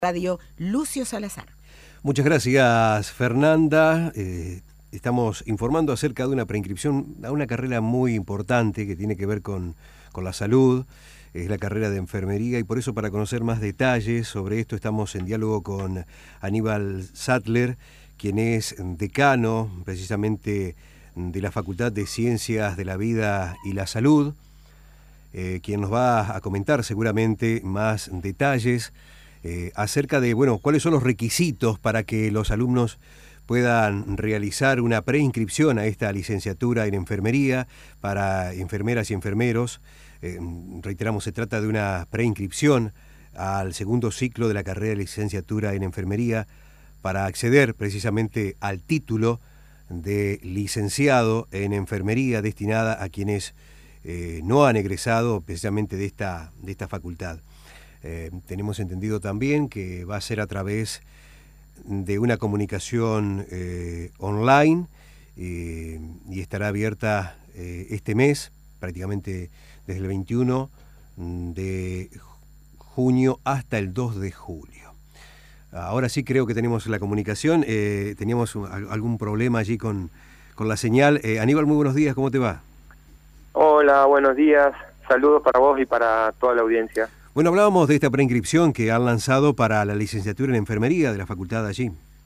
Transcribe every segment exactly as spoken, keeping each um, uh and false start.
Radio Lucio Salazar. Muchas gracias, Fernanda. Eh, estamos informando acerca de una preinscripción a una carrera muy importante que tiene que ver con, con la salud. Es la carrera de enfermería y por eso, para conocer más detalles sobre esto, estamos en diálogo con Aníbal Sattler, quien es decano precisamente de la Facultad de Ciencias de la Vida y la Salud, eh, quien nos va a comentar seguramente más detalles Eh, acerca de, bueno, cuáles son los requisitos para que los alumnos puedan realizar una preinscripción a esta licenciatura en enfermería para enfermeras y enfermeros. Eh, reiteramos, se trata de una preinscripción al segundo ciclo de la carrera de licenciatura en enfermería para acceder precisamente al título de licenciado en enfermería destinada a quienes eh, no han egresado precisamente de esta, de esta facultad. Eh, tenemos entendido también que va a ser a través de una comunicación eh, online eh, y estará abierta eh, este mes, prácticamente desde el veintiuno de junio hasta el dos de julio. Ahora sí creo que tenemos la comunicación. Eh, teníamos algún problema allí con, con la señal. Eh, Aníbal, muy buenos días, ¿cómo te va? Hola, buenos días. Saludos para vos y para toda la audiencia. Bueno, hablábamos de esta preinscripción que han lanzado para la licenciatura en enfermería de la facultad allí.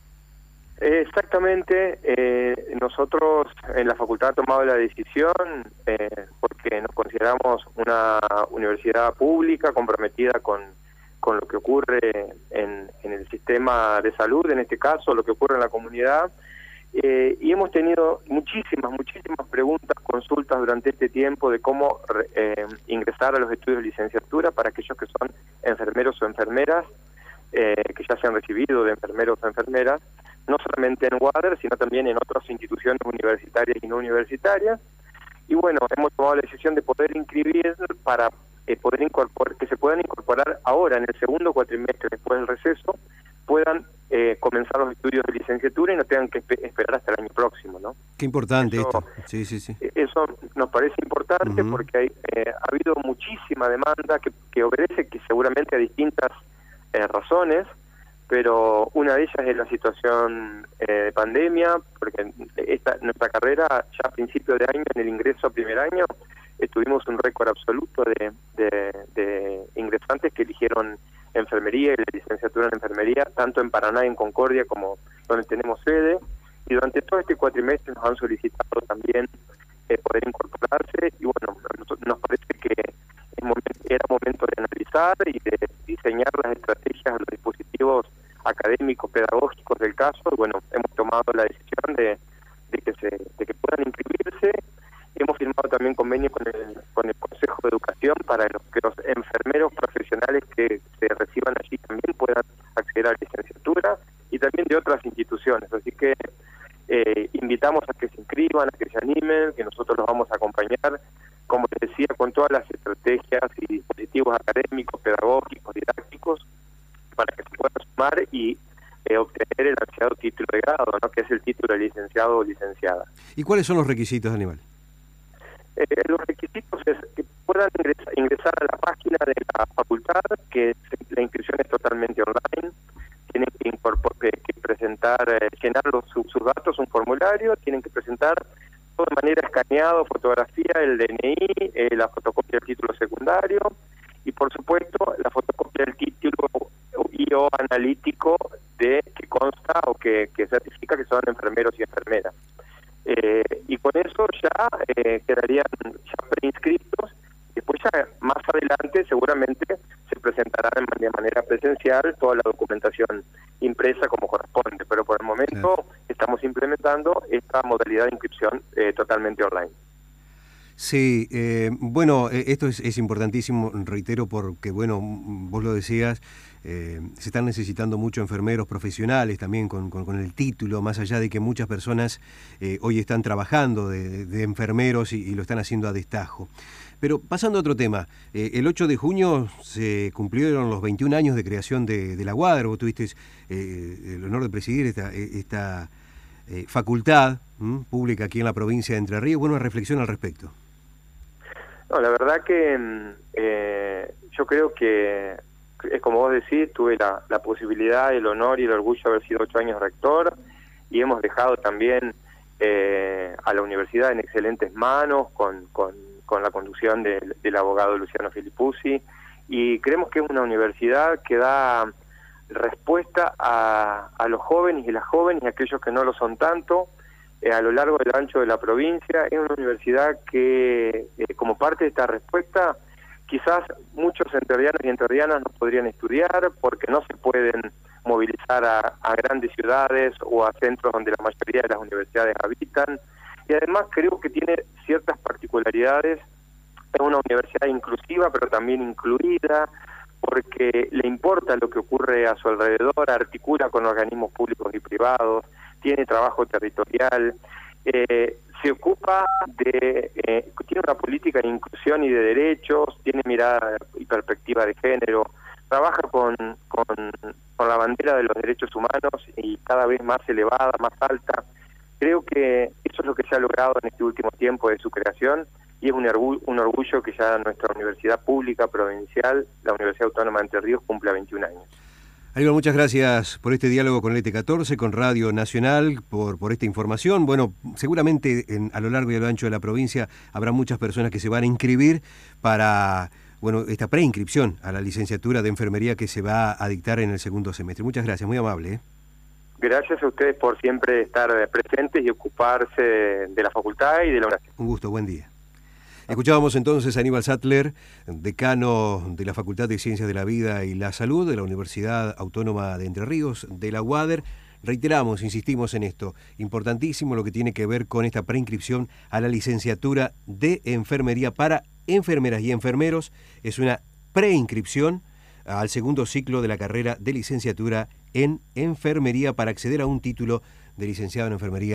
Exactamente, eh, nosotros en la facultad hemos tomado la decisión eh, porque nos consideramos una universidad pública comprometida con, con lo que ocurre en, en el sistema de salud, en este caso, lo que ocurre en la comunidad. Eh, y hemos tenido muchísimas, muchísimas preguntas, consultas durante este tiempo de cómo eh, ingresar a los estudios de licenciatura para aquellos que son enfermeros o enfermeras, eh, que ya se han recibido de enfermeros o enfermeras, no solamente en UADER, sino también en otras instituciones universitarias y no universitarias. Y bueno, hemos tomado la decisión de poder inscribir para eh, poder incorporar, que se puedan incorporar ahora en el segundo cuatrimestre después del receso, puedan eh, comenzar los estudios de licenciatura y no tengan que esperar hasta el año próximo, ¿no? Qué importante eso, esto. Sí, sí, sí. Eso nos parece importante uh-huh. porque hay, eh, ha habido muchísima demanda que, que obedece que seguramente a distintas eh, razones, pero una de ellas es la situación eh, de pandemia, porque esta nuestra carrera ya a principio de año, en el ingreso a primer año, eh, tuvimos un récord absoluto de, de, de ingresantes que eligieron enfermería y la licenciatura en enfermería, tanto en Paraná y en Concordia como donde tenemos sede, y durante todo este cuatrimestre nos han solicitado también eh, poder incorporarse, y bueno, nos parece que es momento, era momento de analizar y de diseñar las estrategias, los dispositivos académicos, pedagógicos del caso, y bueno, hemos tomado la decisión de, de, que, se, de que puedan inscribirse. Hemos firmado también convenio con el, con el Consejo de Educación para los, que los enfermeros profesionales que se reciban allí también puedan acceder a la licenciatura y también de otras instituciones. Así que eh, invitamos a que se inscriban, a que se animen, que nosotros los vamos a acompañar, como les decía, con todas las estrategias y dispositivos académicos, pedagógicos, didácticos, para que se puedan sumar y eh, obtener el ansiado título de grado, ¿no? Que es el título de licenciado o licenciada. ¿Y cuáles son los requisitos, Aníbal? Eh, los requisitos es que puedan ingresar, ingresar a la página de la facultad, que la inscripción es totalmente online, tienen que, incorpor, que, que presentar, eh, llenar los, sus, sus datos, un formulario, tienen que presentar todo de manera escaneado, fotografía, el D N I, eh, la fotocopia del título secundario y por supuesto la fotocopia del título y o analítico de que consta o que, que certifica que son enfermeros y enfermeras. Eh, y con eso ya eh, quedarían ya preinscritos. Después ya más adelante seguramente se presentará de manera presencial toda la documentación impresa como corresponde, pero por el momento sí. Estamos implementando esta modalidad de inscripción eh, totalmente online. Sí, eh, bueno, esto es, es importantísimo, reitero, porque, bueno, vos lo decías, eh, se están necesitando mucho enfermeros profesionales también con, con, con el título, más allá de que muchas personas eh, hoy están trabajando de, de enfermeros y, y lo están haciendo a destajo. Pero pasando a otro tema, eh, el ocho de junio se cumplieron los veintiún años de creación de, de la UADER, vos tuviste eh, el honor de presidir esta, esta eh, facultad ¿m? pública aquí en la provincia de Entre Ríos. Bueno, una reflexión al respecto. No, la verdad que eh, yo creo que es como vos decís, tuve la, la posibilidad, el honor y el orgullo de haber sido ocho años rector, y hemos dejado también eh, a la universidad en excelentes manos con, con, con la conducción del, del abogado Luciano Filipuzzi, y creemos que es una universidad que da respuesta a, a los jóvenes y las jóvenes y a aquellos que no lo son tanto, eh, a lo largo del ancho de la provincia. Es una universidad que, eh, como parte de esta respuesta, quizás muchos entrerrianos y entrerrianas no podrían estudiar porque no se pueden movilizar a, a grandes ciudades o a centros donde la mayoría de las universidades habitan, y además creo que tiene ciertas particularidades. Es una universidad inclusiva, pero también incluida, porque le importa lo que ocurre a su alrededor, articula con organismos públicos y privados, tiene trabajo territorial, eh, se ocupa de, eh, tiene una política de inclusión y de derechos, tiene mirada y perspectiva de género, trabaja con, con, con la bandera de los derechos humanos y cada vez más elevada, más alta. Creo que eso es lo que se ha logrado en este último tiempo de su creación, y es un orgullo, un orgullo que ya nuestra universidad pública provincial, la Universidad Autónoma de Entre Ríos, cumpla veintiún años. Aníbal, muchas gracias por este diálogo con el E T catorce, con Radio Nacional, por, por esta información. Bueno, seguramente en, a lo largo y a lo ancho de la provincia habrá muchas personas que se van a inscribir para, bueno, esta preinscripción a la licenciatura de enfermería que se va a dictar en el segundo semestre. Muchas gracias, muy amable, ¿eh? Gracias a ustedes por siempre estar presentes y ocuparse de la facultad y de la universidad. Un gusto, buen día. Escuchábamos entonces a Aníbal Sattler, decano de la Facultad de Ciencias de la Vida y la Salud de la Universidad Autónoma de Entre Ríos, de la U A D E R. Reiteramos, insistimos en esto, importantísimo lo que tiene que ver con esta preinscripción a la licenciatura de enfermería para enfermeras y enfermeros. Es una preinscripción al segundo ciclo de la carrera de licenciatura en enfermería para acceder a un título de licenciado en enfermería.